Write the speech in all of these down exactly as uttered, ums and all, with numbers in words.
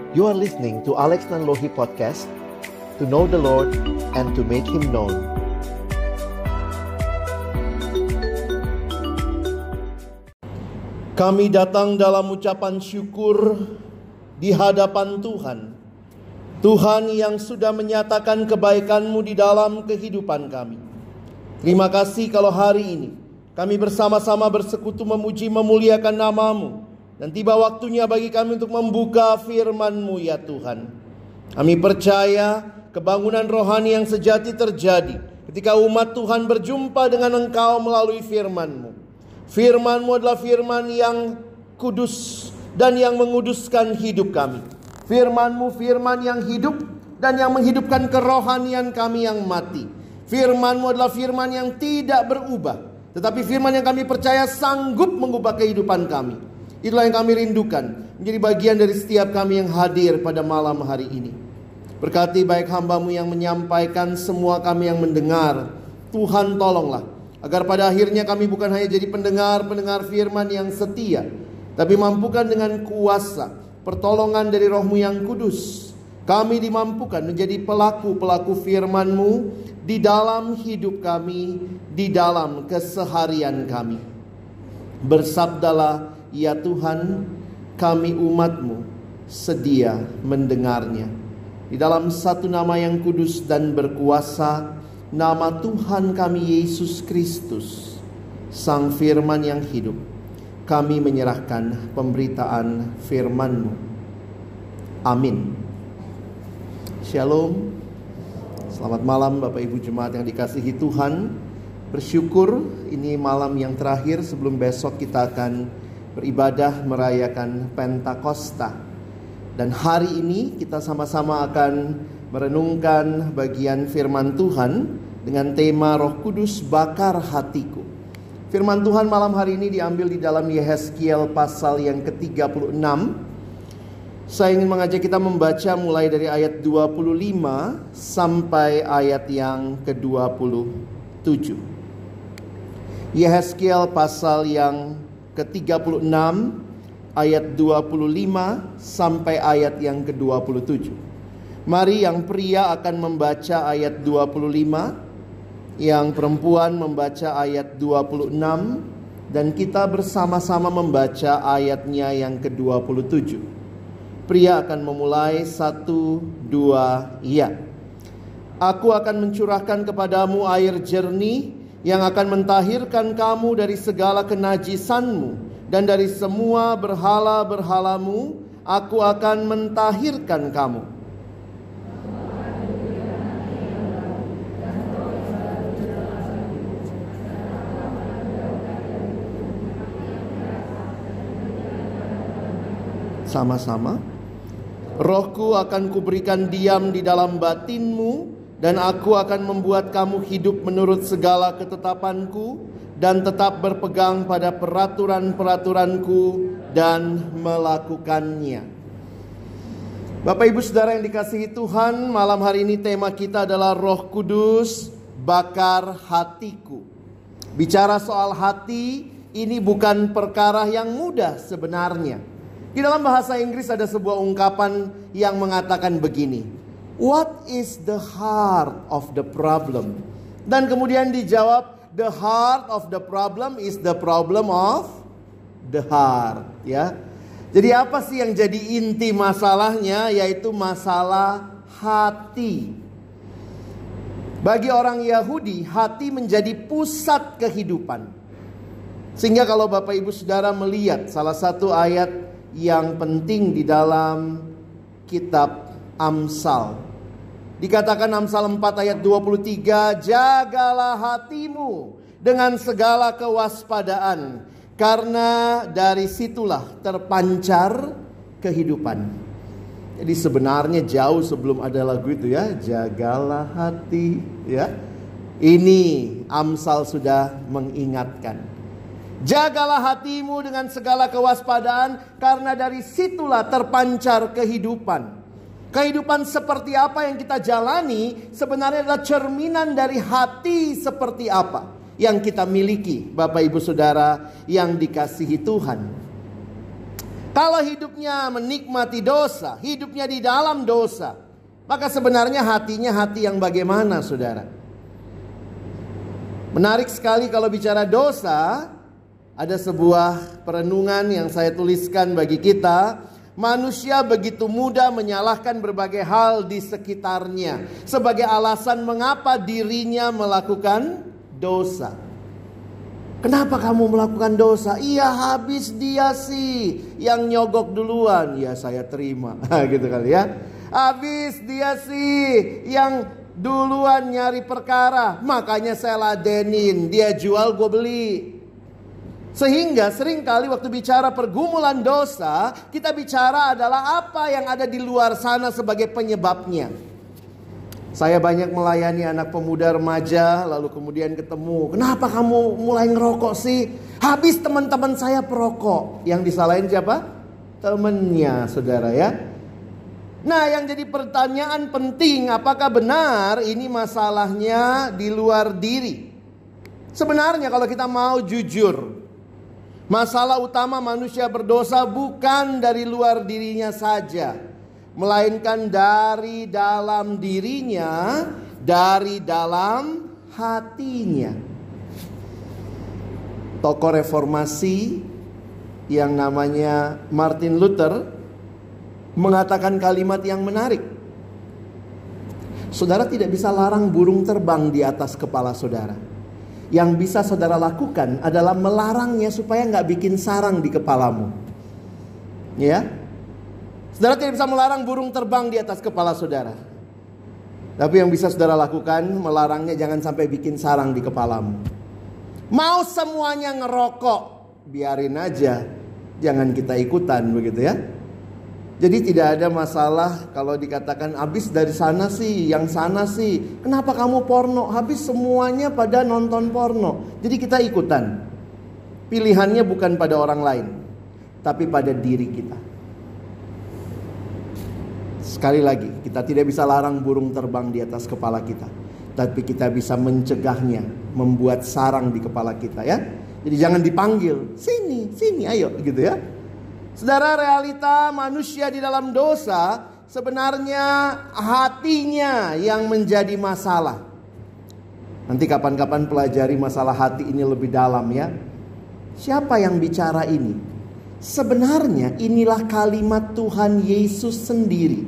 You are listening to Alex Nanlohi Podcast, to know the Lord and to make Him known. Kami datang dalam ucapan syukur di hadapan Tuhan. Tuhan yang sudah menyatakan kebaikan-Mu di dalam kehidupan kami. Terima kasih kalau hari ini kami bersama-sama bersekutu memuji memuliakan nama-Mu. Dan tiba waktunya bagi kami untuk membuka firman-Mu ya Tuhan. Kami percaya kebangunan rohani yang sejati terjadi ketika umat Tuhan berjumpa dengan Engkau melalui firman-Mu. Firman-Mu adalah firman yang kudus dan yang menguduskan hidup kami. Firman-Mu firman yang hidup dan yang menghidupkan kerohanian kami yang mati. Firman-Mu adalah firman yang tidak berubah, tetapi firman yang kami percaya sanggup mengubah kehidupan kami. Itulah yang kami rindukan menjadi bagian dari setiap kami yang hadir pada malam hari ini. Berkati baik hamba-Mu yang menyampaikan, semua kami yang mendengar. Tuhan tolonglah agar pada akhirnya kami bukan hanya jadi pendengar-pendengar firman yang setia, tapi mampukan dengan kuasa pertolongan dari Roh-Mu yang kudus, kami dimampukan menjadi pelaku-pelaku firman-Mu di dalam hidup kami, di dalam keseharian kami. Bersabdalah ya Tuhan, kami umat-Mu sedia mendengarnya. Di dalam satu nama yang kudus dan berkuasa, nama Tuhan kami Yesus Kristus, Sang Firman yang hidup, kami menyerahkan pemberitaan firman-Mu. Amin. Shalom. Selamat malam Bapak Ibu Jemaat yang dikasihi Tuhan. Bersyukur ini malam yang terakhir sebelum besok kita akan beribadah merayakan Pentakosta. Dan hari ini kita sama-sama akan merenungkan bagian firman Tuhan dengan tema Roh Kudus bakar hatiku. Firman Tuhan malam hari ini diambil di dalam Yehezkiel pasal yang ke tiga puluh enam. Saya ingin mengajak kita membaca mulai dari ayat dua puluh lima sampai ayat yang ke dua puluh tujuh. Yehezkiel pasal yang ke tiga puluh enam ayat dua puluh lima sampai ayat yang ke dua puluh tujuh. Mari yang pria akan membaca ayat dua puluh lima, yang perempuan membaca ayat dua puluh enam, dan kita bersama-sama membaca ayatnya yang ke dua puluh tujuh. Pria akan memulai satu, dua, ya. Aku akan mencurahkan kepadamu air jernih yang akan mentahirkan kamu dari segala kenajisanmu, dan dari semua berhala-berhalamu aku akan mentahirkan kamu. Sama-sama. Rohku akan kuberikan diam di dalam batinmu, dan aku akan membuat kamu hidup menurut segala ketetapanku, dan tetap berpegang pada peraturan-peraturanku dan melakukannya. Bapak Ibu Saudara yang dikasihi Tuhan, malam hari ini tema kita adalah Roh Kudus bakar hatiku. Bicara soal hati, ini bukan perkara yang mudah sebenarnya. Di dalam bahasa Inggris ada sebuah ungkapan yang mengatakan begini: what is the heart of the problem? Dan kemudian dijawab, the heart of the problem is the problem of the heart. Ya. Jadi apa sih yang jadi inti masalahnya? Yaitu masalah hati. Bagi orang Yahudi, hati menjadi pusat kehidupan. Sehingga kalau Bapak Ibu Saudara melihat salah satu ayat yang penting di dalam kitab Amsal, dikatakan Amsal empat ayat dua puluh tiga, jagalah hatimu dengan segala kewaspadaan, karena dari situlah terpancar kehidupan. Jadi sebenarnya jauh sebelum ada lagu itu ya, jagalah hati ya. Ini Amsal sudah mengingatkan. Jagalah hatimu dengan segala kewaspadaan, karena dari situlah terpancar kehidupan. Kehidupan seperti apa yang kita jalani sebenarnya adalah cerminan dari hati seperti apa yang kita miliki, Bapak Ibu Saudara yang dikasihi Tuhan. Kalau hidupnya menikmati dosa, hidupnya di dalam dosa, maka sebenarnya hatinya hati yang bagaimana, saudara? Menarik sekali kalau bicara dosa. Ada sebuah perenungan yang saya tuliskan bagi kita. Manusia begitu mudah menyalahkan berbagai hal di sekitarnya sebagai alasan mengapa dirinya melakukan dosa. Kenapa kamu melakukan dosa? Iya, habis dia sih yang nyogok duluan. Ya, saya terima. Gitu kali ya. Habis dia sih yang duluan nyari perkara, makanya saya ladenin. Dia jual, gue beli. Sehingga seringkali waktu bicara pergumulan dosa, kita bicara adalah apa yang ada di luar sana sebagai penyebabnya. Saya banyak melayani anak pemuda remaja, lalu kemudian ketemu, kenapa kamu mulai ngerokok sih? Habis teman-teman saya perokok. Yang disalahin siapa? Temennya, saudara ya. Nah, yang jadi pertanyaan penting, apakah benar ini masalahnya di luar diri? Sebenarnya kalau kita mau jujur, masalah utama manusia berdosa bukan dari luar dirinya saja, melainkan dari dalam dirinya, dari dalam hatinya. Tokoh reformasi yang namanya Martin Luther mengatakan kalimat yang menarik. Saudara tidak bisa larang burung terbang di atas kepala saudara. Yang bisa saudara lakukan adalah melarangnya supaya nggak bikin sarang di kepalamu. Ya, saudara tidak bisa melarang burung terbang di atas kepala saudara. Tapi yang bisa saudara lakukan, melarangnya jangan sampai bikin sarang di kepalamu. Mau semuanya ngerokok, biarin aja, jangan kita ikutan, begitu ya. Jadi tidak ada masalah kalau dikatakan habis dari sana sih, yang sana sih. Kenapa kamu porno? Habis semuanya pada nonton porno. Jadi kita ikutan. Pilihannya bukan pada orang lain, tapi pada diri kita. Sekali lagi, kita tidak bisa larang burung terbang di atas kepala kita, tapi kita bisa mencegahnya, membuat sarang di kepala kita ya. Jadi jangan dipanggil, sini, sini, ayo gitu ya. Saudara, realita manusia di dalam dosa sebenarnya hatinya yang menjadi masalah. Nanti kapan-kapan pelajari masalah hati ini lebih dalam ya. Siapa yang bicara ini? Sebenarnya inilah kalimat Tuhan Yesus sendiri.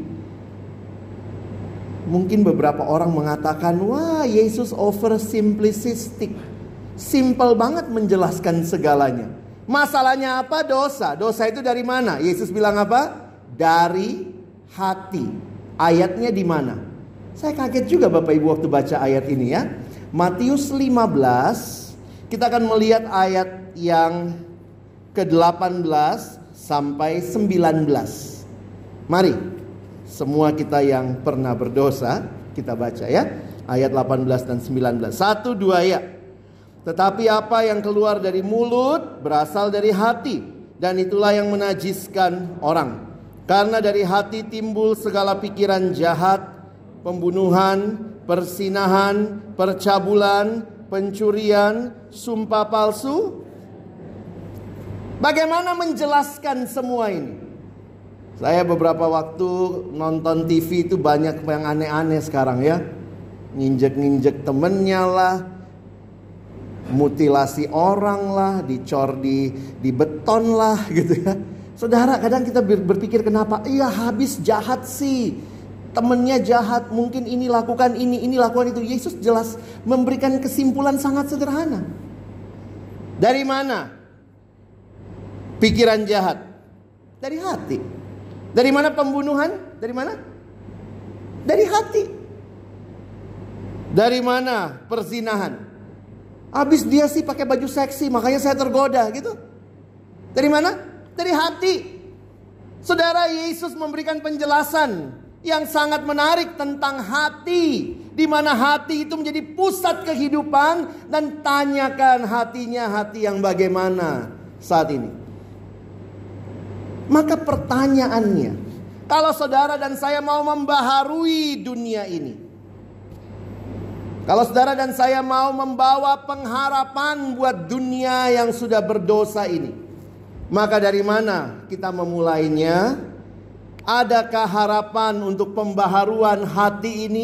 Mungkin beberapa orang mengatakan, wah Yesus over simplistic. Simple banget menjelaskan segalanya. Masalahnya apa? Dosa. Dosa itu dari mana? Yesus bilang apa? Dari hati. Ayatnya di mana? Saya kaget juga Bapak Ibu waktu baca ayat ini ya. Matius lima belas. Kita akan melihat ayat yang ke delapan belas sampai sembilan belas. Mari, semua kita yang pernah berdosa, kita baca ya. Ayat delapan belas dan sembilan belas. Satu, dua ya. Tetapi apa yang keluar dari mulut berasal dari hati, dan itulah yang menajiskan orang. Karena dari hati timbul segala pikiran jahat, pembunuhan, persinahan, percabulan, pencurian, sumpah palsu. Bagaimana menjelaskan semua ini? Saya beberapa waktu nonton T V itu banyak yang aneh-aneh sekarang ya. Nginjek-nginjek temennya lah, mutilasi orang lah, dicor di, di beton lah gitu ya. Saudara, kadang kita berpikir kenapa? Iya habis jahat sih, temennya jahat, mungkin ini lakukan ini, ini lakukan itu. Yesus jelas memberikan kesimpulan sangat sederhana. Dari mana pikiran jahat? Dari hati. Dari mana pembunuhan? Dari mana? Dari hati. Dari mana perzinahan? Habis dia sih pakai baju seksi, makanya saya tergoda gitu. Dari mana? Dari hati. Saudara, Yesus memberikan penjelasan yang sangat menarik tentang hati, di mana hati itu menjadi pusat kehidupan. Dan tanyakan hatinya hati yang bagaimana saat ini. Maka pertanyaannya, kalau saudara dan saya mau membaharui dunia ini, kalau saudara dan saya mau membawa pengharapan buat dunia yang sudah berdosa ini, Maka dari mana kita memulainya? Adakah harapan untuk pembaharuan hati ini?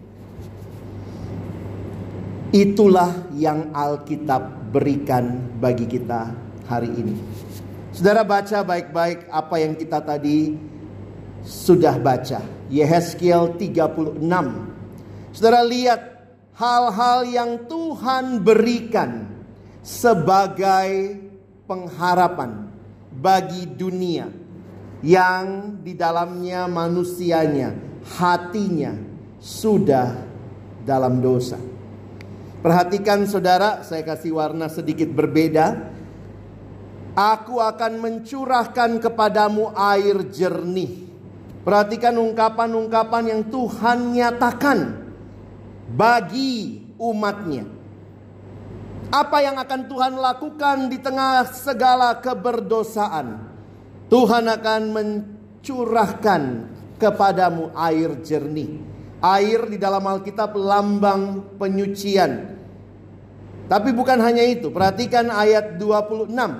Itulah yang Alkitab berikan bagi kita hari ini. Saudara baca baik-baik apa yang kita tadi sudah baca. Yehezkiel tiga puluh enam. Saudara lihat hal-hal yang Tuhan berikan sebagai pengharapan bagi dunia yang di dalamnya manusianya, hatinya sudah dalam dosa. Perhatikan saudara, saya kasih warna sedikit berbeda. Aku akan mencurahkan kepadamu air jernih. Perhatikan ungkapan-ungkapan yang Tuhan nyatakan bagi umatnya. Apa yang akan Tuhan lakukan di tengah segala keberdosaan? Tuhan akan mencurahkan kepadamu air jernih. Air di dalam Alkitab lambang penyucian. Tapi bukan hanya itu. Perhatikan ayat dua puluh enam.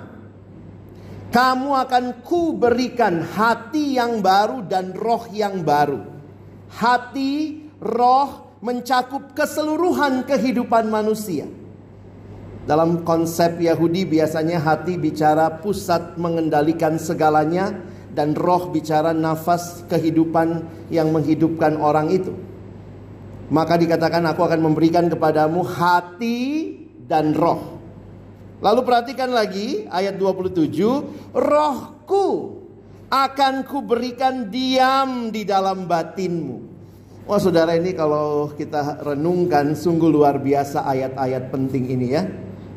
Kamu akan kuberikan hati yang baru dan roh yang baru. Hati, roh mencakup keseluruhan kehidupan manusia. Dalam konsep Yahudi biasanya hati bicara pusat mengendalikan segalanya, dan roh bicara nafas kehidupan yang menghidupkan orang itu. Maka dikatakan aku akan memberikan kepadamu hati dan roh. Lalu perhatikan lagi ayat dua puluh tujuh. Rohku akan kuberikan diam di dalam batinmu. Wah saudara, ini kalau kita renungkan sungguh luar biasa ayat-ayat penting ini ya.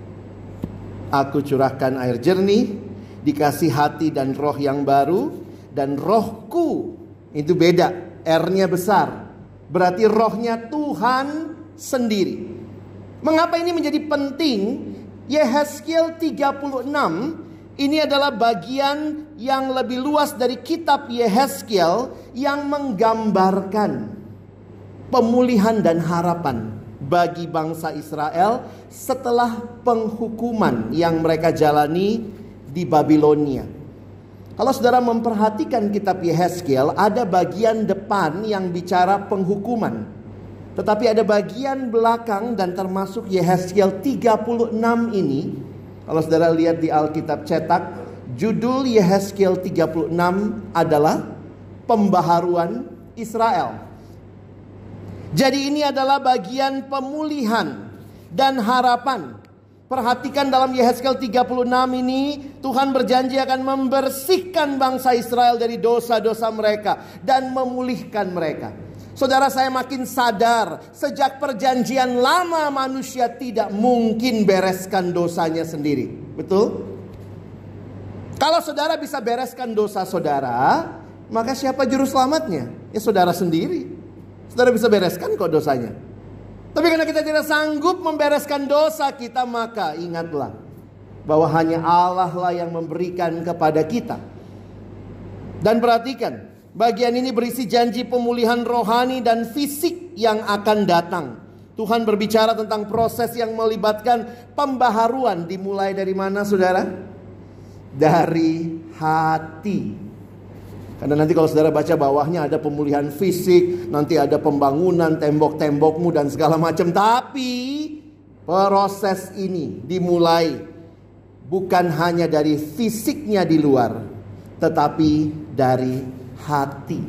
Aku curahkan air jernih, dikasih hati dan roh yang baru, dan rohku itu beda, R-nya besar. Berarti rohnya Tuhan sendiri. Mengapa ini menjadi penting? Yehezkiel tiga puluh enam ini adalah bagian yang lebih luas dari kitab Yehezkiel yang menggambarkan pemulihan dan harapan bagi bangsa Israel setelah penghukuman yang mereka jalani di Babilonia. Kalau saudara memperhatikan kitab Yehezkiel, ada bagian depan yang bicara penghukuman. Tetapi ada bagian belakang dan termasuk Yehezkiel tiga puluh enam ini. Kalau saudara lihat di Alkitab cetak, judul Yehezkiel tiga puluh enam adalah pembaharuan Israel. Jadi ini adalah bagian pemulihan dan harapan. Perhatikan dalam Yehezkiel tiga puluh enam ini, Tuhan berjanji akan membersihkan bangsa Israel dari dosa-dosa mereka dan memulihkan mereka. Saudara, saya makin sadar sejak perjanjian lama manusia tidak mungkin bereskan dosanya sendiri. Betul? Kalau saudara bisa bereskan dosa saudara, maka siapa juru selamatnya? Ya saudara sendiri. Saudara bisa bereskan kok dosanya. Tapi karena kita tidak sanggup membereskan dosa kita, maka ingatlah bahwa hanya Allah lah yang memberikan kepada kita. Dan perhatikan, bagian ini berisi janji pemulihan rohani dan fisik yang akan datang. Tuhan berbicara tentang proses yang melibatkan pembaharuan. Dimulai dari mana saudara? Dari hati. Karena nanti kalau saudara baca bawahnya ada pemulihan fisik, nanti ada pembangunan tembok-tembokmu dan segala macam. Tapi proses ini dimulai bukan hanya dari fisiknya di luar, tetapi dari hati.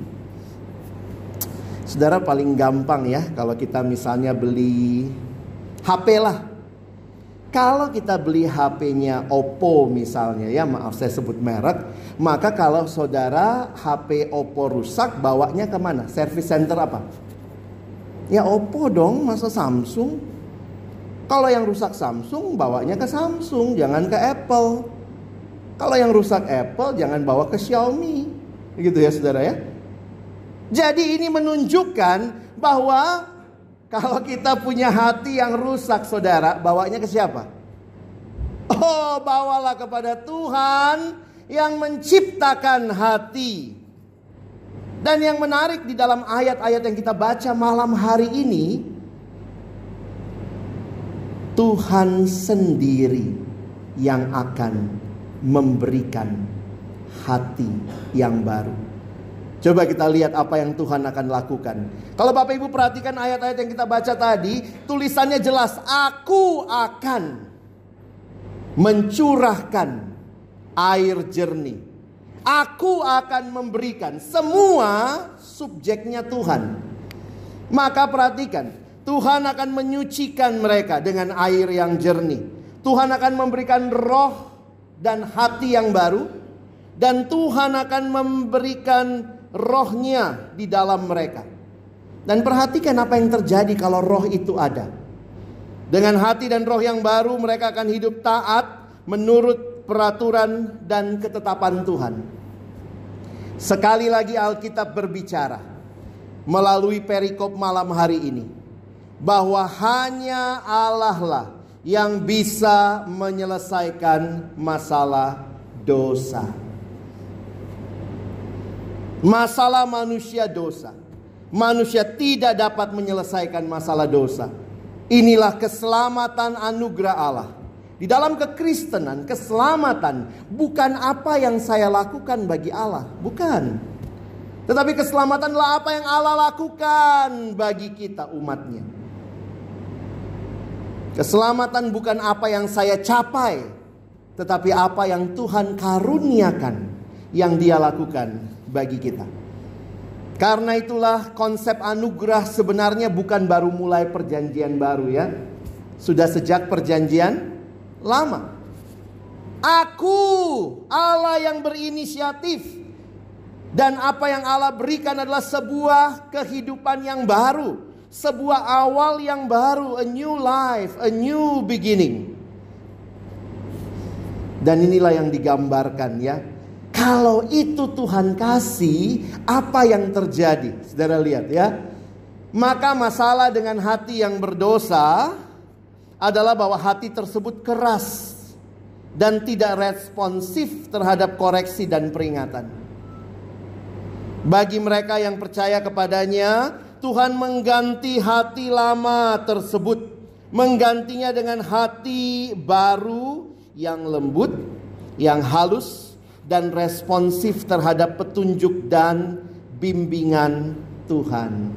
Saudara, paling gampang ya kalau kita misalnya beli H P lah. Kalau kita beli H P-nya Oppo misalnya, ya maaf saya sebut merek, maka kalau saudara H P Oppo rusak, bawanya kemana? Service center apa? Ya Oppo dong, masa Samsung? Kalau yang rusak Samsung, bawanya ke Samsung, jangan ke Apple. Kalau yang rusak Apple, jangan bawa ke Xiaomi. Gitu ya saudara ya. Jadi ini menunjukkan bahwa kalau kita punya hati yang rusak saudara, bawanya ke siapa? Oh, bawalah kepada Tuhan yang menciptakan hati. Dan yang menarik di dalam ayat-ayat yang kita baca malam hari ini, Tuhan sendiri yang akan memberikan hati yang baru. Coba kita lihat apa yang Tuhan akan lakukan. Kalau Bapak Ibu perhatikan ayat-ayat yang kita baca tadi, tulisannya jelas, aku akan mencurahkan air jernih. Aku akan memberikan, semua subjeknya Tuhan. Maka perhatikan, Tuhan akan menyucikan mereka dengan air yang jernih. Tuhan akan memberikan roh dan hati yang baru. Dan Tuhan akan memberikan rohnya di dalam mereka. Dan perhatikan apa yang terjadi kalau roh itu ada. Dengan hati dan roh yang baru, mereka akan hidup taat menurut peraturan dan ketetapan Tuhan. Sekali lagi Alkitab berbicara melalui perikop malam hari ini, bahwa hanya Allah lah yang bisa menyelesaikan masalah dosa. Masalah manusia dosa. Manusia tidak dapat menyelesaikan masalah dosa. Inilah keselamatan anugerah Allah. Di dalam kekristenan, keselamatan bukan apa yang saya lakukan bagi Allah. Bukan. Tetapi keselamatan adalah apa yang Allah lakukan bagi kita umatnya. Keselamatan bukan apa yang saya capai, tetapi apa yang Tuhan karuniakan, yang Dia lakukan bagi kita. Karena itulah konsep anugerah sebenarnya bukan baru mulai perjanjian baru ya. Sudah sejak perjanjian lama. Aku Allah yang berinisiatif. Dan apa yang Allah berikan adalah sebuah kehidupan yang baru. Sebuah awal yang baru. A new life, a new beginning. Dan inilah yang digambarkan ya. Kalau itu Tuhan kasih, apa yang terjadi? Saudara lihat ya. Maka masalah dengan hati yang berdosa adalah bahwa hati tersebut keras dan tidak responsif terhadap koreksi dan peringatan. Bagi mereka yang percaya kepadanya, Tuhan mengganti hati lama tersebut, menggantinya dengan hati baru yang lembut, yang halus, dan responsif terhadap petunjuk dan bimbingan Tuhan.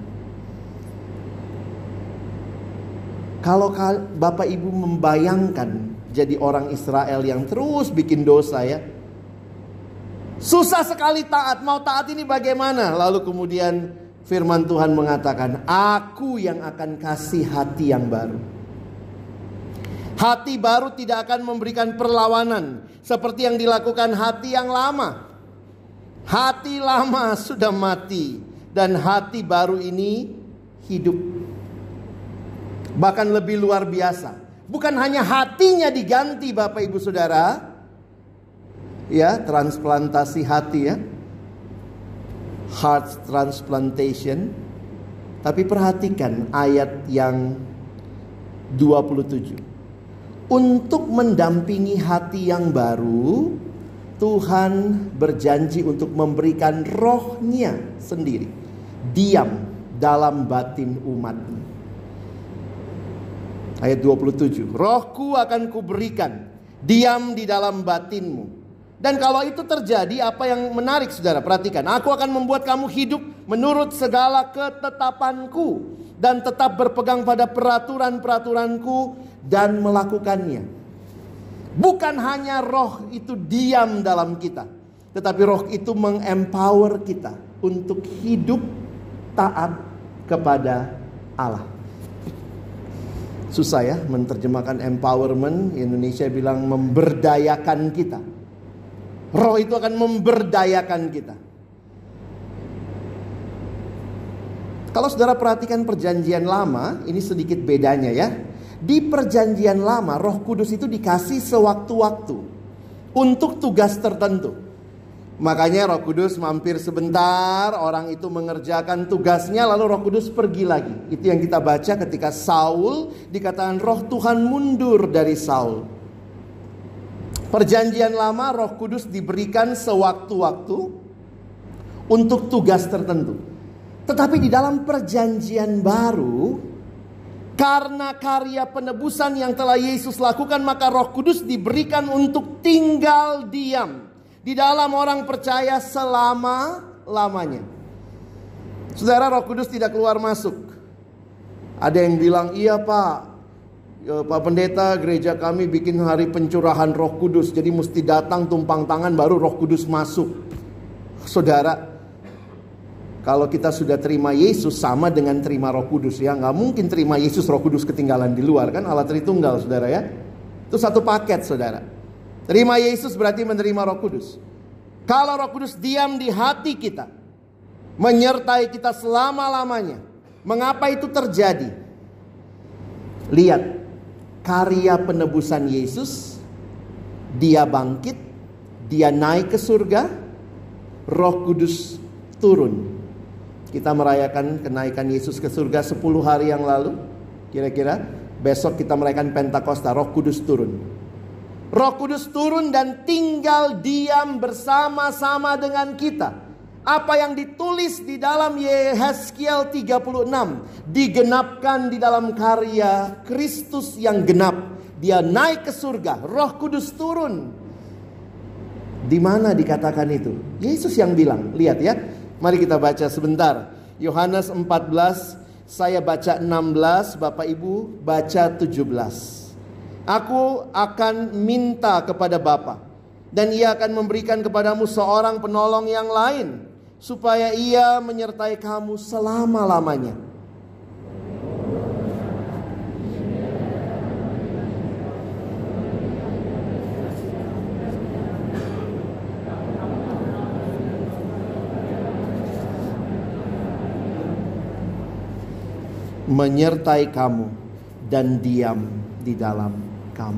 Kalau Bapak Ibu membayangkan jadi orang Israel yang terus bikin dosa ya, susah sekali taat. Mau taat ini bagaimana? Lalu kemudian firman Tuhan mengatakan, aku yang akan kasih hati yang baru. Hati baru tidak akan memberikan perlawanan seperti yang dilakukan hati yang lama. Hati lama sudah mati dan hati baru ini hidup. Bahkan lebih luar biasa. Bukan hanya hatinya diganti Bapak Ibu Saudara. Ya, transplantasi hati ya. Heart transplantation. Tapi perhatikan ayat yang dua puluh tujuh. Untuk mendampingi hati yang baru, Tuhan berjanji untuk memberikan rohnya sendiri. Diam dalam batin umatnya. Ayat dua puluh tujuh. Rohku akan kuberikan, diam di dalam batinmu. Dan kalau itu terjadi, apa yang menarik saudara, perhatikan. Aku akan membuat kamu hidup menurut segala ketetapanku. Dan tetap berpegang pada peraturan-peraturanku dan melakukannya. Bukan hanya roh itu diam dalam kita, tetapi roh itu mengempower kita untuk hidup taat kepada Allah. Susah ya menerjemahkan empowerment. Indonesia bilang memberdayakan kita. Roh itu akan memberdayakan kita. Kalau saudara perhatikan perjanjian lama, ini sedikit bedanya ya. Di perjanjian lama, Roh Kudus itu dikasih sewaktu-waktu untuk tugas tertentu. Makanya Roh Kudus mampir sebentar, orang itu mengerjakan tugasnya, lalu Roh Kudus pergi lagi. Itu yang kita baca ketika Saul dikatakan Roh Tuhan mundur dari Saul. Perjanjian lama, Roh Kudus diberikan sewaktu-waktu untuk tugas tertentu. Tetapi di dalam perjanjian baru, Karena karya penebusan yang telah Yesus lakukan, maka Roh Kudus diberikan untuk tinggal diam di dalam orang percaya selama-lamanya. Saudara, Roh Kudus tidak keluar masuk. Ada yang bilang, iya Pak, ya, Pak Pendeta, gereja kami bikin hari pencurahan Roh Kudus, jadi mesti datang tumpang tangan baru Roh Kudus masuk. Saudara, kalau kita sudah terima Yesus sama dengan terima Roh Kudus ya. Nggak mungkin terima Yesus Roh Kudus ketinggalan di luar kan. Allah Tritunggal saudara ya. Itu satu paket saudara. Terima Yesus berarti menerima Roh Kudus. Kalau Roh Kudus diam di hati kita, menyertai kita selama-lamanya, mengapa itu terjadi? Lihat karya penebusan Yesus. Dia bangkit, dia naik ke surga, Roh Kudus turun. Kita merayakan kenaikan Yesus ke surga sepuluh hari yang lalu. Kira-kira besok kita merayakan Pentakosta, Roh Kudus turun. Roh Kudus turun dan tinggal diam bersama-sama dengan kita. Apa yang ditulis di dalam Yehezkiel tiga puluh enam digenapkan di dalam karya Kristus yang genap. Dia naik ke surga, Roh Kudus turun. Di mana dikatakan itu? Yesus yang bilang. Lihat ya. Mari kita baca sebentar. Yohanes empat belas, saya baca enam belas, Bapak Ibu baca tujuh belas. Aku akan minta kepada Bapa, dan Ia akan memberikan kepadamu seorang penolong yang lain, supaya Ia menyertai kamu selama-lamanya. Menyertai kamu dan diam di dalam kamu.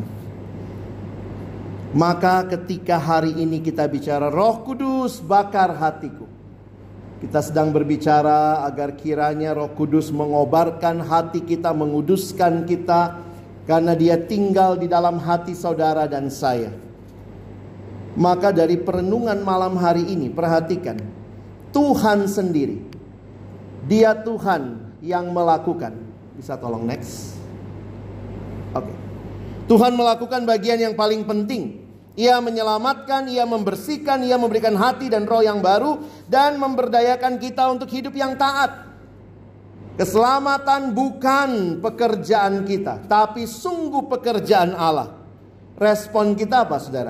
Maka ketika hari ini kita bicara Roh Kudus bakar hatiku, kita sedang berbicara agar kiranya Roh Kudus mengobarkan hati kita, menguduskan kita, karena Dia tinggal di dalam hati saudara dan saya. Maka dari perenungan malam hari ini, perhatikan, Tuhan sendiri, Dia Tuhan yang melakukan. Bisa tolong next. Oke. Tuhan melakukan bagian yang paling penting. Ia menyelamatkan, Ia membersihkan, Ia memberikan hati dan roh yang baru, dan memberdayakan kita untuk hidup yang taat. Keselamatan bukan pekerjaan kita, tapi sungguh pekerjaan Allah. Respon kita apa saudara?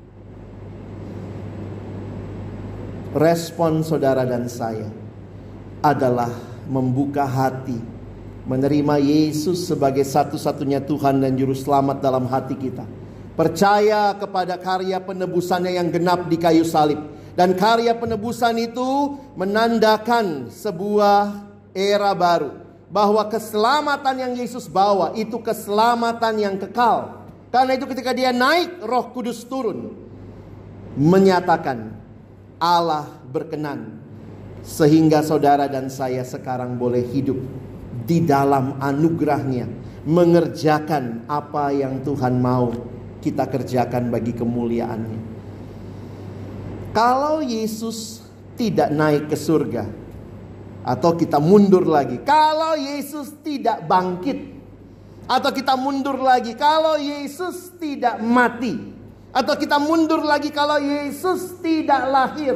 Respon saudara dan saya adalah membuka hati, menerima Yesus sebagai satu-satunya Tuhan dan Juru Selamat dalam hati kita. Percaya kepada karya penebusannya yang genap di kayu salib. Dan karya penebusan itu menandakan sebuah era baru. Bahwa keselamatan yang Yesus bawa itu keselamatan yang kekal. Karena itu ketika Dia naik, Roh Kudus turun, menyatakan Allah berkenan, sehingga saudara dan saya sekarang boleh hidup di dalam anugerah-Nya, mengerjakan apa yang Tuhan mau kita kerjakan bagi kemuliaan-Nya. Kalau Yesus tidak naik ke surga, atau kita mundur lagi, kalau Yesus tidak bangkit, atau kita mundur lagi, kalau Yesus tidak mati, atau kita mundur lagi, kalau Yesus tidak lahir,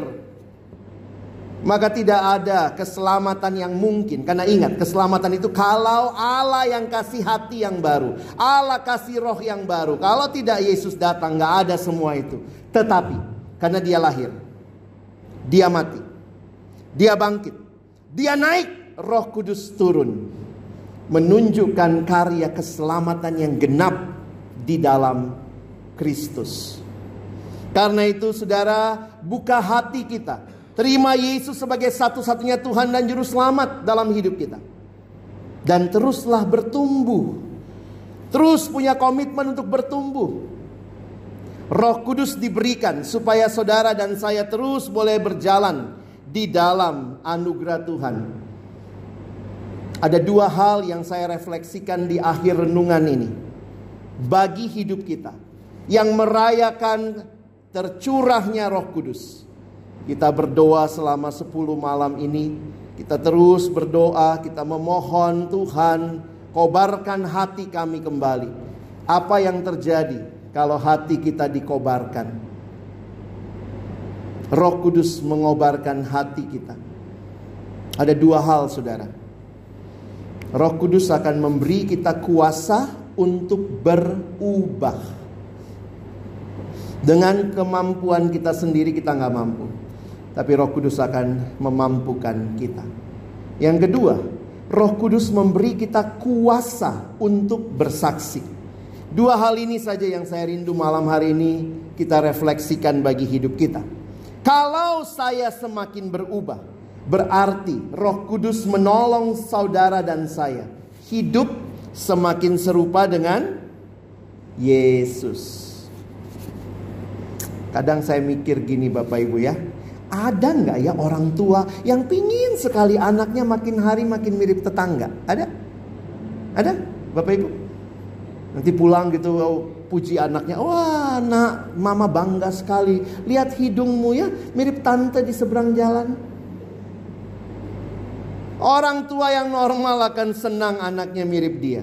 maka tidak ada keselamatan yang mungkin. Karena ingat, keselamatan itu kalau Allah yang kasih hati yang baru, Allah kasih roh yang baru. Kalau tidak Yesus datang, gak ada semua itu. Tetapi karena Dia lahir, Dia mati, Dia bangkit, Dia naik, Roh Kudus turun, menunjukkan karya keselamatan yang genap di dalam Kristus. Karena itu saudara, buka hati kita, terima Yesus sebagai satu-satunya Tuhan dan Juru Selamat dalam hidup kita. Dan teruslah bertumbuh. Terus punya komitmen untuk bertumbuh. Roh Kudus diberikan supaya saudara dan saya terus boleh berjalan di dalam anugerah Tuhan. Ada dua hal yang saya refleksikan di akhir renungan ini. Bagi hidup kita yang merayakan tercurahnya Roh Kudus. Kita berdoa selama sepuluh malam ini. Kita terus berdoa, kita memohon Tuhan kobarkan hati kami kembali. Apa yang terjadi kalau hati kita dikobarkan? Roh Kudus mengobarkan hati kita. Ada dua hal, saudara. Roh Kudus akan memberi kita kuasa untuk berubah. Dengan kemampuan kita sendiri kita nggak mampu, tapi Roh Kudus akan memampukan kita. Yang kedua, Roh Kudus memberi kita kuasa untuk bersaksi. Dua hal ini saja yang saya rindu malam hari ini kita refleksikan bagi hidup kita. Kalau saya semakin berubah, berarti Roh Kudus menolong saudara dan saya hidup semakin serupa dengan Yesus. Kadang saya mikir gini Bapak Ibu ya, ada nggak ya orang tua yang pingin sekali anaknya makin hari makin mirip tetangga? Ada? Ada Bapak Ibu? Nanti pulang gitu puji anaknya, wah nak mama bangga sekali, lihat hidungmu ya mirip tante di seberang jalan. Orang tua yang normal akan senang anaknya mirip dia.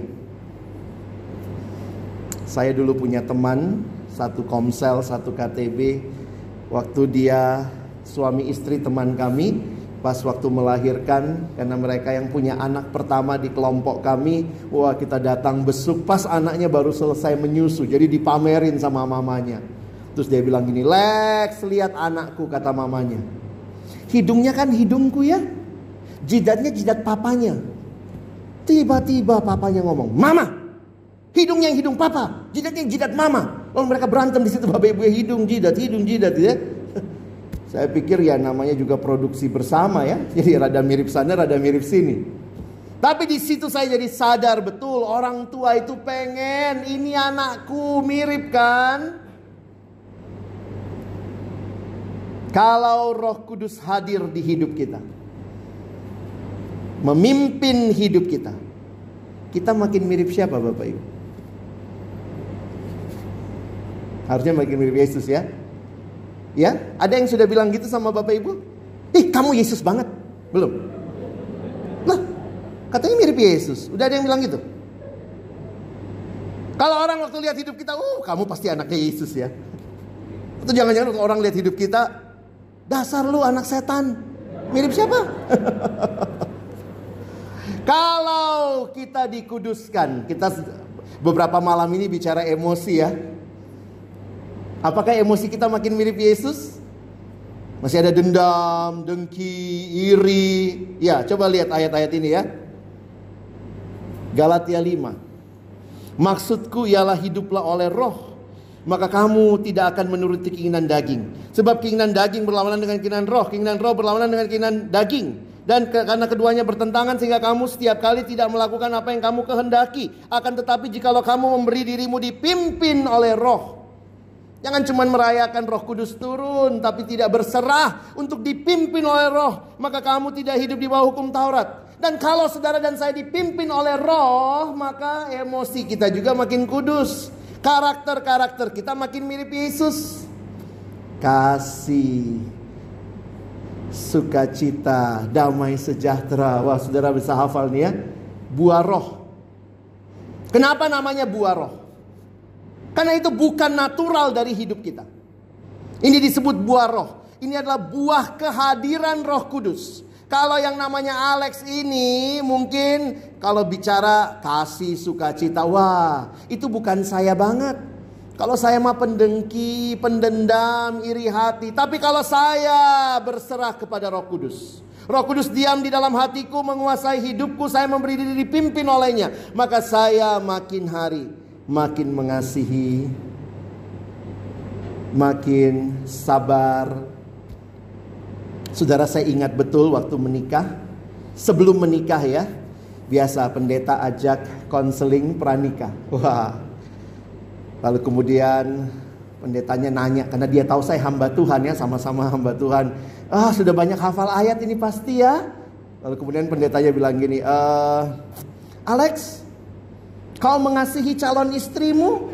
Saya dulu punya teman, satu komsel, satu K T B. Waktu dia suami istri teman kami, pas waktu melahirkan, karena mereka yang punya anak pertama di kelompok kami, wah kita datang besuk pas anaknya baru selesai menyusu, jadi dipamerin sama mamanya. Terus dia bilang gini, Lex lihat anakku, kata mamanya. Hidungnya kan hidungku ya, jidatnya jidat papanya. Tiba-tiba papanya ngomong, mama, hidungnya yang hidung papa, jidatnya yang jidat mama. Lalu mereka berantem di situ, bapak ibu, hidung jidat, hidung jidat ya. Saya pikir ya namanya juga produksi bersama ya. Jadi rada mirip sana, rada mirip sini. Tapi di situ saya jadi sadar betul, orang tua itu pengen ini anakku mirip kan. Kalau Roh Kudus hadir di hidup kita, memimpin hidup kita, kita makin mirip siapa Bapak Ibu? Harusnya makin mirip Yesus ya. Ya, ada yang sudah bilang gitu sama Bapak Ibu? Ih, kamu Yesus banget. Belum? Nah, katanya mirip Yesus. Udah ada yang bilang gitu? Kalau orang waktu lihat hidup kita, uh, kamu pasti anaknya Yesus ya. Atau jangan-jangan orang lihat hidup kita, dasar lu anak setan. Mirip siapa? Kalau kita dikuduskan, kita beberapa malam ini bicara emosi ya. Apakah emosi kita makin mirip Yesus? Masih ada dendam, dengki, iri. Ya, coba lihat ayat-ayat ini ya. Galatia lima. Maksudku ialah hiduplah oleh roh, maka kamu tidak akan menuruti keinginan daging. Sebab keinginan daging berlawanan dengan keinginan roh, keinginan roh berlawanan dengan keinginan daging. Dan ke, karena keduanya bertentangan sehingga kamu setiap kali tidak melakukan apa yang kamu kehendaki. Akan tetapi jikalau kamu memberi dirimu dipimpin oleh roh, jangan cuma merayakan Roh Kudus turun, tapi tidak berserah untuk dipimpin oleh roh, maka kamu tidak hidup di bawah hukum Taurat. Dan kalau saudara dan saya dipimpin oleh roh, maka emosi kita juga makin kudus. Karakter-karakter kita makin mirip Yesus. Kasih, sukacita, damai sejahtera. Wah, saudara bisa hafal nih ya. Buah roh. Kenapa namanya buah roh? Karena itu bukan natural dari hidup kita. Ini disebut buah roh. Ini adalah buah kehadiran Roh Kudus. Kalau yang namanya Alex ini mungkin kalau bicara kasih, sukacita, wah itu bukan saya banget. Kalau saya mah pendengki, pendendam, iri hati. Tapi kalau saya berserah kepada Roh Kudus, Roh Kudus diam di dalam hatiku, menguasai hidupku, saya memberi diri dipimpin olehnya, maka saya makin hari makin mengasihi, makin sabar. Saudara, saya ingat betul waktu menikah. Sebelum menikah ya, biasa pendeta ajak konseling pranikah. Wah. Lalu kemudian pendetanya nanya, karena dia tahu saya hamba Tuhan ya, sama-sama hamba Tuhan. Ah, sudah banyak hafal ayat ini pasti ya. Lalu kemudian pendetanya bilang gini, e, Alex, kau mengasihi calon istrimu?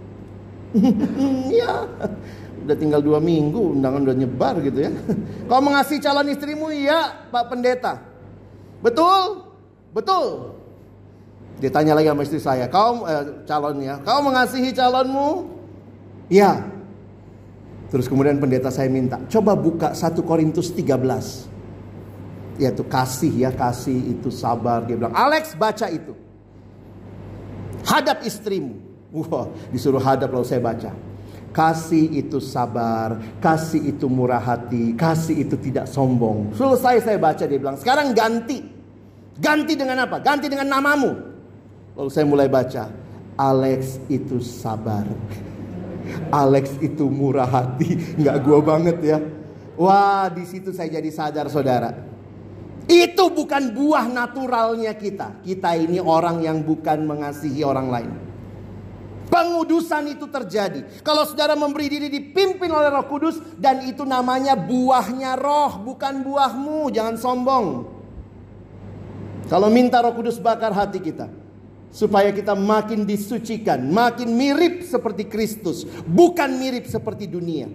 Ya, udah tinggal dua minggu, undangan udah nyebar gitu ya. Kau mengasihi calon istrimu? Ya, Pak Pendeta. Betul? Betul. Dia tanya lagi sama istri saya, kau eh, calonnya, kau mengasihi calonmu? Ya. Terus kemudian pendeta saya minta, coba buka satu Korintus tiga belas. Yaitu kasih ya, kasih itu sabar. Dia bilang, Alex baca itu. Hadap istrimu. Wah, disuruh hadap lalu saya baca. Kasih itu sabar, kasih itu murah hati, kasih itu tidak sombong. Selesai saya baca, dia bilang, sekarang ganti. Ganti dengan apa? Ganti dengan namamu. Lalu saya mulai baca, Alex itu sabar, Alex itu murah hati. Nggak gua banget ya. Wah, di situ saya jadi sadar saudara. Itu bukan buah naturalnya kita. Kita ini orang yang bukan mengasihi orang lain. Pengudusan itu terjadi kalau saudara memberi diri dipimpin oleh Roh Kudus, dan itu namanya buahnya Roh, bukan buahmu. Jangan sombong. Kalau minta Roh Kudus bakar hati kita, supaya kita makin disucikan, makin mirip seperti Kristus, bukan mirip seperti dunia.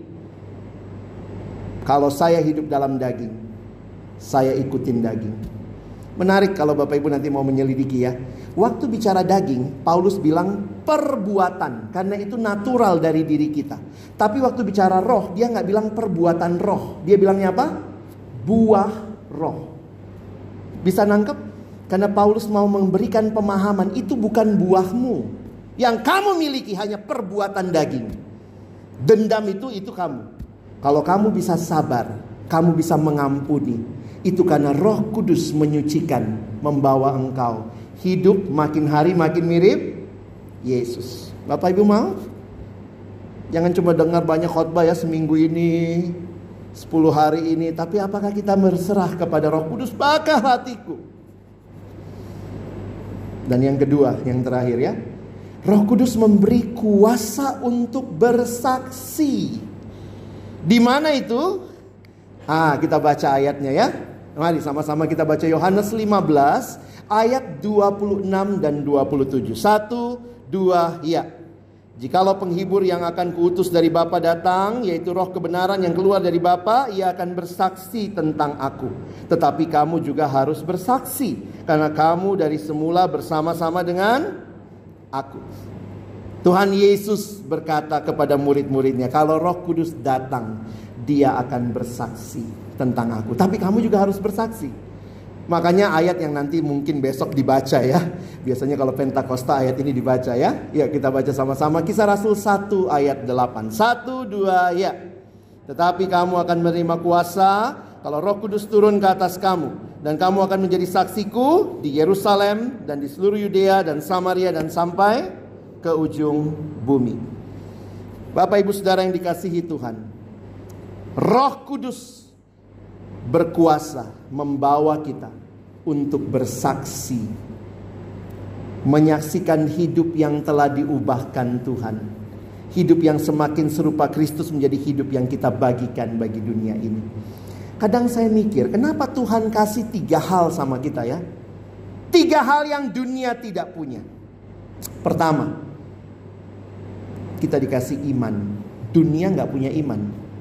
Kalau saya hidup dalam daging, saya ikutin daging. Menarik kalau Bapak Ibu nanti mau menyelidiki ya. Waktu bicara daging, Paulus bilang perbuatan, karena itu natural dari diri kita. Tapi waktu bicara roh, dia nggak bilang perbuatan roh. Dia bilangnya apa? Buah roh. Bisa nangkep? Karena Paulus mau memberikan pemahaman, itu bukan buahmu. Yang kamu miliki hanya perbuatan daging. Dendam itu, itu kamu. Kalau kamu bisa sabar, kamu bisa mengampuni, itu karena Roh Kudus menyucikan, membawa engkau hidup makin hari makin mirip Yesus. Bapak Ibu mau? Jangan cuma dengar banyak khotbah ya seminggu ini, sepuluh hari ini, tapi apakah kita berserah kepada Roh Kudus? Bakar hatiku. Dan yang kedua, yang terakhir ya, Roh Kudus memberi kuasa untuk bersaksi. Di mana itu? Ah, kita baca ayatnya ya. Mari sama-sama kita baca Yohanes lima belas ayat dua puluh enam dan dua puluh tujuh. Satu, dua, ya. Jikalau penghibur yang akan kuutus dari Bapa datang, yaitu Roh kebenaran yang keluar dari Bapa, ia akan bersaksi tentang aku. Tetapi kamu juga harus bersaksi, karena kamu dari semula bersama-sama dengan aku. Tuhan Yesus berkata kepada murid-muridnya, kalau Roh Kudus datang, dia akan bersaksi tentang aku. Tapi kamu juga harus bersaksi. Makanya ayat yang nanti mungkin besok dibaca ya. Biasanya kalau Pentakosta ayat ini dibaca ya. Ya kita baca sama-sama. Kisah Rasul satu ayat delapan. Satu, dua, ya. Tetapi kamu akan menerima kuasa kalau Roh Kudus turun ke atas kamu. Dan kamu akan menjadi saksiku di Yerusalem dan di seluruh Yudea dan Samaria dan sampai ke ujung bumi. Bapak Ibu Saudara yang dikasihi Tuhan, Roh Kudus berkuasa membawa kita untuk bersaksi, menyaksikan hidup yang telah diubahkan Tuhan, hidup yang semakin serupa Kristus menjadi hidup yang kita bagikan bagi dunia ini. Kadang saya mikir, kenapa Tuhan kasih tiga hal sama kita ya? Tiga hal yang dunia tidak punya. Pertama, kita dikasih iman. Dunia gak punya iman,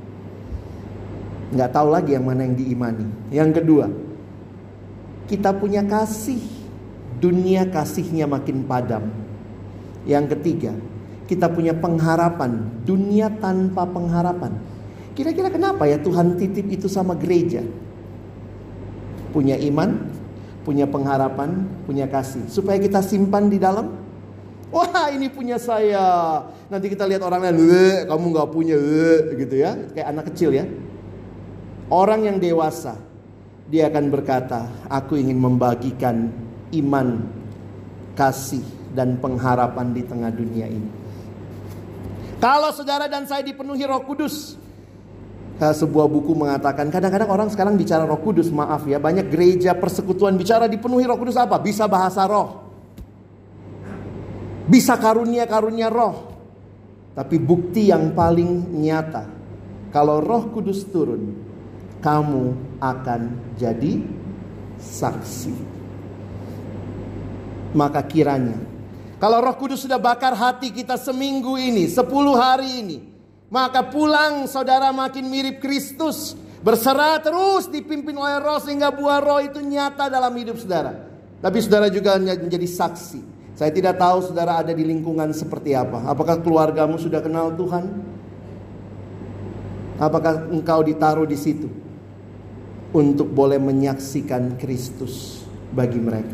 gak tahu lagi yang mana yang diimani. Yang kedua, kita punya kasih. Dunia kasihnya makin padam. Yang ketiga, kita punya pengharapan. Dunia tanpa pengharapan. Kira-kira kenapa ya Tuhan titip itu sama gereja? Punya iman, punya pengharapan, punya kasih, supaya kita simpan di dalam. Wah, ini punya saya. Nanti kita lihat orang lain, kamu gak punya, gitu ya. Kayak anak kecil ya. Orang yang dewasa, dia akan berkata, aku ingin membagikan iman, kasih, dan pengharapan di tengah dunia ini. Kalau saudara dan saya dipenuhi Roh Kudus, sebuah buku mengatakan, kadang-kadang orang sekarang bicara Roh Kudus, maaf ya, banyak gereja persekutuan bicara dipenuhi Roh Kudus apa? Bisa bahasa roh, bisa karunia-karunia roh. Tapi bukti yang paling nyata, kalau Roh Kudus turun, kamu akan jadi saksi. Maka kiranya, kalau Roh Kudus sudah bakar hati kita seminggu ini, sepuluh hari ini, maka pulang saudara makin mirip Kristus, berserah terus dipimpin oleh Roh, sehingga buah Roh itu nyata dalam hidup saudara. Tapi saudara juga menjadi saksi. Saya tidak tahu saudara ada di lingkungan seperti apa. Apakah keluargamu sudah kenal Tuhan? Apakah engkau ditaruh di situ untuk boleh menyaksikan Kristus bagi mereka?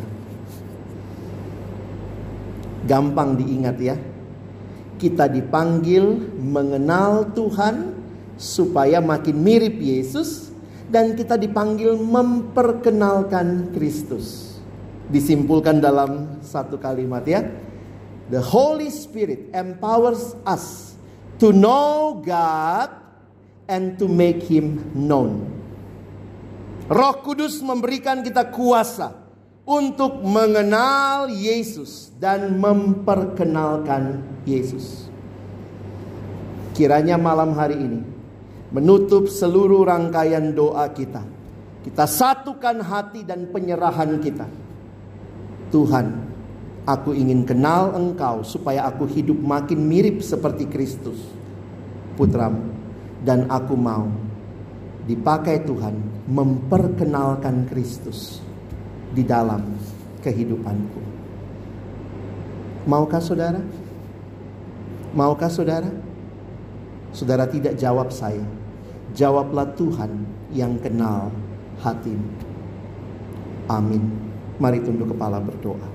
Gampang diingat ya. Kita dipanggil mengenal Tuhan supaya makin mirip Yesus, dan kita dipanggil memperkenalkan Kristus. Disimpulkan dalam satu kalimat ya. The Holy Spirit empowers us to know God and to make Him known. Roh Kudus memberikan kita kuasa untuk mengenal Yesus dan memperkenalkan Yesus. Kiranya malam hari ini menutup seluruh rangkaian doa kita, kita satukan hati dan penyerahan kita. Tuhan, aku ingin kenal Engkau supaya aku hidup makin mirip seperti Kristus, Putramu. Dan aku mau dipakai Tuhan memperkenalkan Kristus di dalam kehidupanku. Maukah saudara? Maukah saudara? Saudara tidak jawab saya. Jawablah Tuhan yang kenal hatimu. Amin. Mari tunduk kepala berdoa.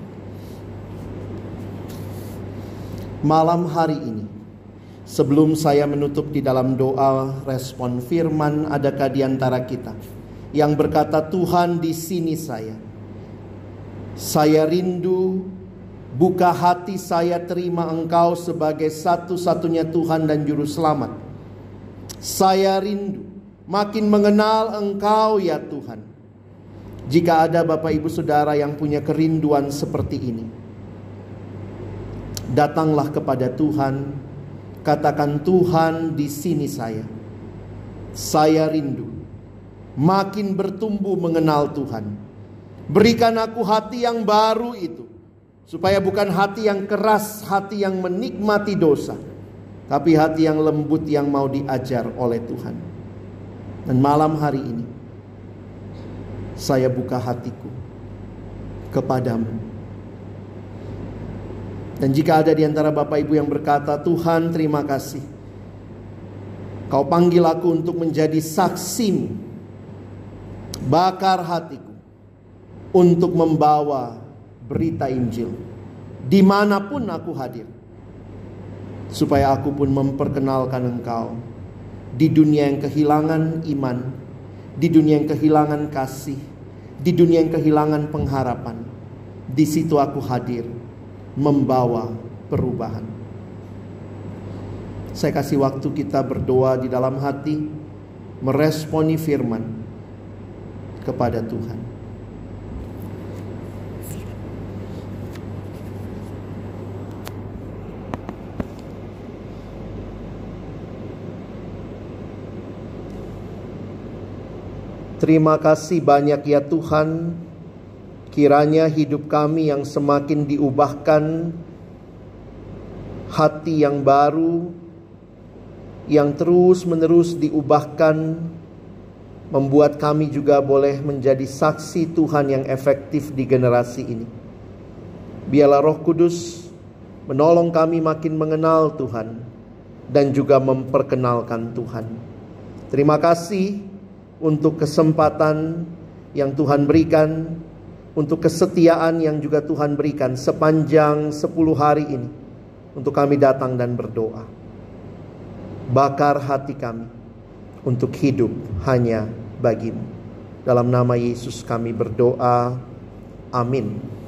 Malam hari ini, sebelum saya menutup di dalam doa respon firman, adakah di antara kita yang berkata, Tuhan, di sini saya. Saya rindu, buka hati saya terima Engkau sebagai satu-satunya Tuhan dan Juru Selamat. Saya rindu makin mengenal Engkau ya Tuhan. Jika ada Bapak Ibu Saudara yang punya kerinduan seperti ini, datanglah kepada Tuhan. Katakan, Tuhan, di sini saya. Saya rindu makin bertumbuh mengenal Tuhan. Berikan aku hati yang baru itu, supaya bukan hati yang keras, hati yang menikmati dosa, tapi hati yang lembut yang mau diajar oleh Tuhan. Dan malam hari ini saya buka hatiku kepadamu. Dan jika ada di antara Bapak Ibu yang berkata, Tuhan terima kasih, Kau panggil aku untuk menjadi saksimu, bakar hatiku untuk membawa berita Injil dimanapun aku hadir, supaya aku pun memperkenalkan Engkau di dunia yang kehilangan iman, di dunia yang kehilangan kasih, di dunia yang kehilangan pengharapan. Di situ aku hadir membawa perubahan. Saya kasih waktu kita berdoa di dalam hati, meresponi firman kepada Tuhan. Terima kasih banyak ya Tuhan. Kiranya hidup kami yang semakin diubahkan, hati yang baru, yang terus-menerus diubahkan, membuat kami juga boleh menjadi saksi Tuhan yang efektif di generasi ini. Biarlah Roh Kudus menolong kami makin mengenal Tuhan dan juga memperkenalkan Tuhan. Terima kasih untuk kesempatan yang Tuhan berikan, untuk kesetiaan yang juga Tuhan berikan sepanjang sepuluh hari ini, untuk kami datang dan berdoa. Bakar hati kami untuk hidup hanya bagimu. Dalam nama Yesus kami berdoa. Amin.